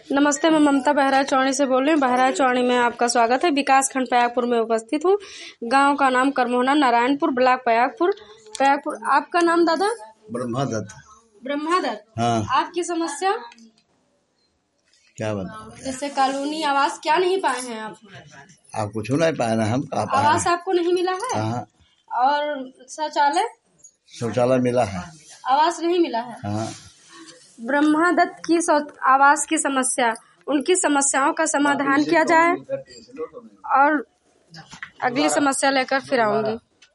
नमस्ते, मैं ममता बहराइच चौड़ी से बोल रही हूँ। बहराइच चौड़ी में आपका स्वागत है। विकास खंड पयागपुर में उपस्थित हूँ। गांव का नाम करमोहना, नारायणपुर, ब्लॉक पयागपुर। आपका नाम दादा? ब्रह्मादत्त। ब्रह्मादत्त। हाँ। आपकी समस्या क्या बताओ? जैसे कॉलोनी आवास क्या नहीं पाए हैं आप? आप कुछ नहीं पाए ना, हम कहाँ पाए? आवास आपको नहीं मिला है? हाँ। और शौचालय मिला है, आवास नहीं मिला है। हाँ। ब्रह्मादत्त की आवास की समस्या, उनकी समस्याओं का समाधान किया जाए और अगली समस्या लेकर फिर आऊंगी।